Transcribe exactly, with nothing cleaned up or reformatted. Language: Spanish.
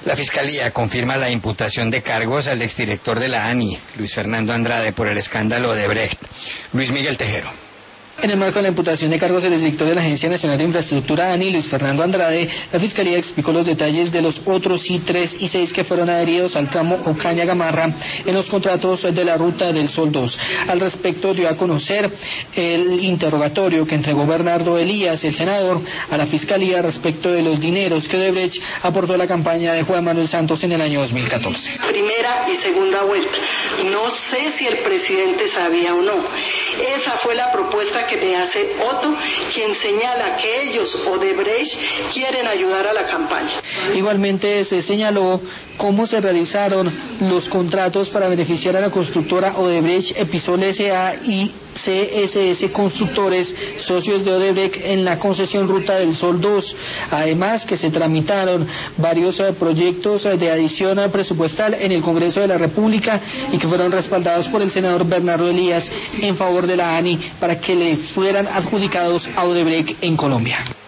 La Fiscalía confirma la imputación de cargos al exdirector de la ANI, Luis Fernando Andrade, por el escándalo Odebrecht. Luis Miguel Tejero. En el marco de la imputación de cargos del exdirector de la Agencia Nacional de Infraestructura, ANI, Luis Fernando Andrade, la Fiscalía explicó los detalles de los otros I tres y seis que fueron adheridos al tramo Ocaña-Gamarra en los contratos de la Ruta del Sol dos. Al respecto, dio a conocer el interrogatorio que entregó Bernardo Elías, el senador, a la Fiscalía respecto de los dineros que Odebrecht aportó a la campaña de Juan Manuel Santos en el año dos mil catorce. Primera y segunda vuelta. No sé si el presidente sabía o no. Esa fue la propuesta que me hace Otto, quien señala que ellos, Odebrecht, quieren ayudar a la campaña. Igualmente se señaló cómo se realizaron los contratos para beneficiar a la constructora Odebrecht Episol S A y C S S Constructores, socios de Odebrecht, en la concesión Ruta del Sol dos. Además que se tramitaron varios eh, proyectos eh, de adición presupuestal en el Congreso de la República y que fueron respaldados por el senador Bernardo Elías en favor de la ANI para que le fueran adjudicados a Odebrecht en Colombia.